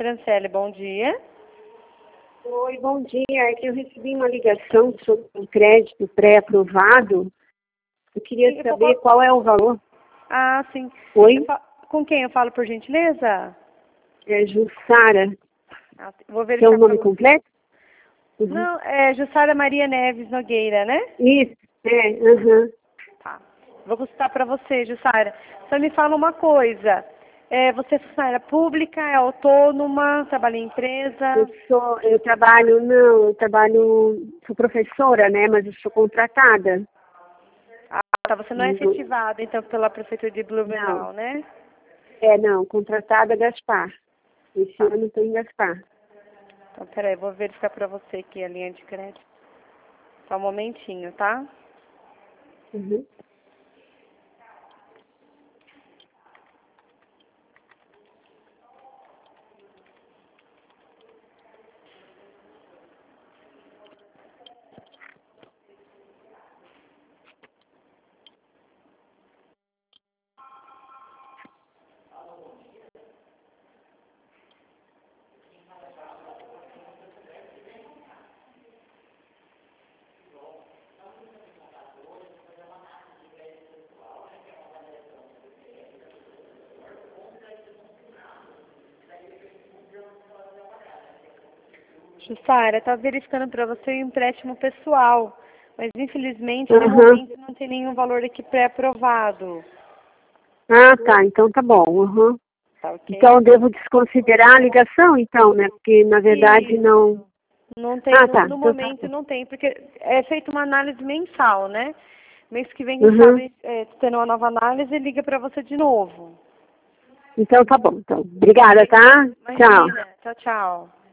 Franciele, bom dia. Oi, bom dia. É que eu recebi uma ligação sobre um crédito pré-aprovado. Eu queria saber qual é o valor. Ah, sim. Oi? Com quem eu falo, por gentileza? É Jussara. Vou Seu verificar nome para você. completo? Uhum. Não, é Jussara Maria Neves Nogueira, né? Isso, aham. Tá. Vou consultar para você, Jussara. Só me fala uma coisa. Você é funcionária pública, é autônoma, trabalha em empresa? Sou professora, né, mas eu sou contratada. Ah, tá. Você não é efetivada, então, pela Prefeitura de Blumenau, né? Não, contratada Gaspar. Esse ano estou em Gaspar. Então, peraí, vou verificar para você aqui a linha de crédito. Só um momentinho, tá? Uhum. Jussara, tá verificando para você o empréstimo pessoal, mas infelizmente no momento não tem nenhum valor aqui pré-aprovado. Ah, tá. Então tá bom. Uhum. Tá ok? Então eu devo desconsiderar a ligação, então, né? Porque na verdade não. Não tem, Ah, tá. no Então tá momento bom. não tem, porque é feita uma análise mensal, né? Mês que vem, quem sabe, tendo uma nova análise, liga para você de novo. Então tá bom. Então, obrigada, tá? Tchau. Imagina. Tchau, tchau.